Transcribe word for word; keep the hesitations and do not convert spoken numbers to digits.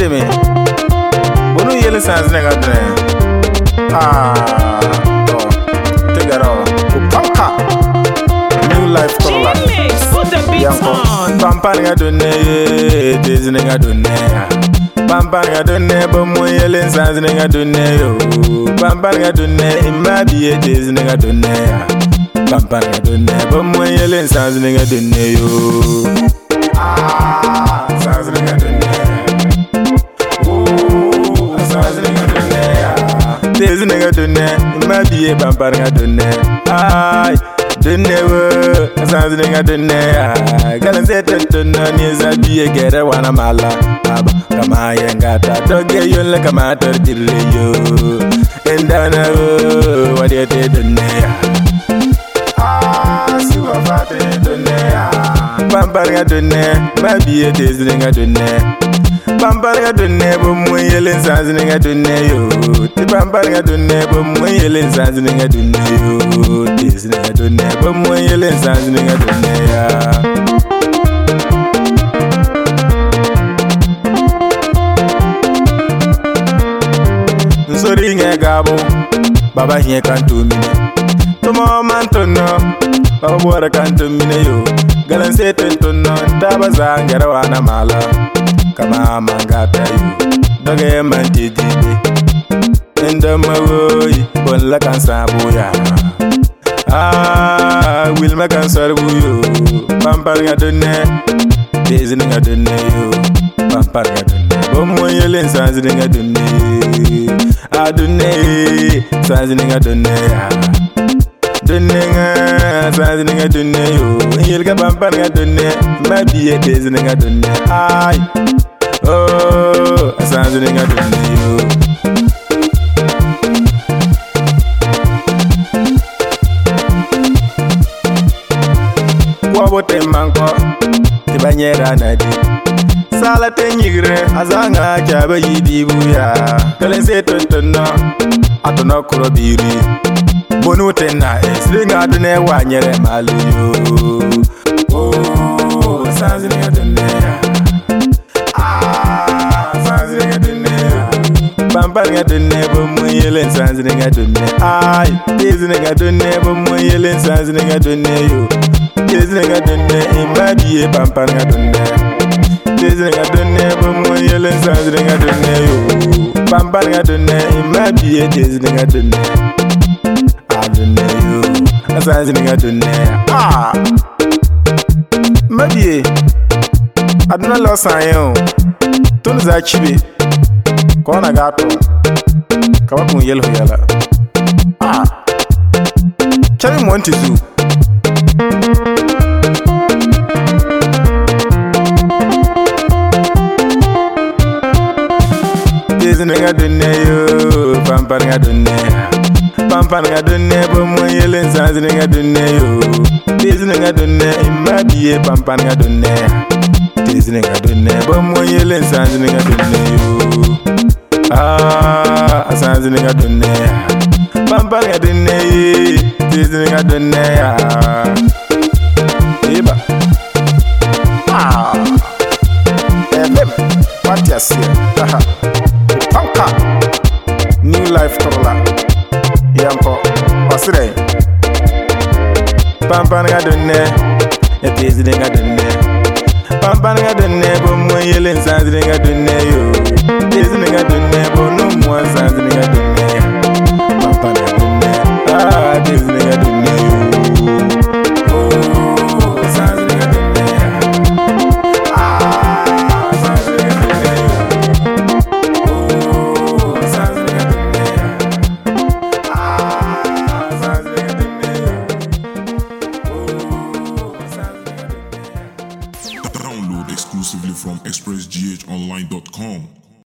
me. Bono yele sans nega dre. Ah, oh, take it all. Pampa. New life tola. Put the beats on. Pampa nega dunne, this nega dunne. Pampa nega dunne, but mo yele sans nega dunne yo. Pampa nega dunne, imadi this nega dunne. Pampa nega dunne, but mo yele sans nega dunne yo. Ah, sans nega dunne. Ooh, sans nega dunne. This nigga dunne, might be a bumper nigga dunne. Ay, dunne wo, sans nigga dunne. Galan set it to none is a be a get a one a mala. Aba, kama yangata, doggy you like a matter delay you. And dana wo, what you did dunne. Ah, super fatty dunne. Bumper nigga dunne, might be a this nigga dunne. Pamparga dunne bo mo yelen sans ninga dunne yo. Ti pamparga dunne bo mo yelen sans ninga dunne yo. Ti ninga dunne bo mo yelen sans ninga dunne ya. Nsori nge gabo baba hie kanto mine. Tomo mantono baba bora kanto mine yo. Galan seten tono taba zangara wana mala. Kama mangata yu doge manti dide enda mawoyi bolla kan sabuya ah wil ma kan sarbu yo pampar nga donne dezi nga donne yo pampar nga donne bo mo yelen sanzi nga donne ah donne sanzi nga donne ya donne nga sanzi nga donne yo yel ga pampar nga donne ma biye dezi nga donne ay. Oh, sans nigga dunne yo. Wabote manko, ti banyera nadi. Sala te nyigre, azanga chaba yidi buya. Kalen se tontono, atono kurobiri. Bonu tena es, linga dunne wanyere malu yo. Oh, sans nigga dunne ya. Pampa nga dunne bo mo yelen sans nga dunne. Ay, this nga dunne bo mo yelen sans nga dunne yo. This nga dunne imadi e pampa nga dunne. This nga dunne bo mo yelen sans nga dunne yo. Pampa nga dunne imadi e this nga dunne. A dunne yo, sans nga dunne. Ah, madi aduna lo sanyo. Tun za chibe. Kona gato kama kun yelho yala ah chari monti zu Dezi nga dunne yo pampar nga dunne pampar nga dunne bo mo yelen sans nga dunne yo Dezi nga dunne imadi pampar nga dunne Dezi nga dunne bo mo yelen sans nga dunne yo Ah, sans nigga dunne ya. Pampa nigga dunne ye, this nigga dunne ya. Eba. Ah. Eh, baby, what you say? Aha. Pampa. New life tola. Yampo. Osire. Pampa nigga dunne, ya this nigga dunne. Pampa nigga dunne, bo mo yelen sans nigga dunne yo. This nigga dunne, bo no more sans nigga.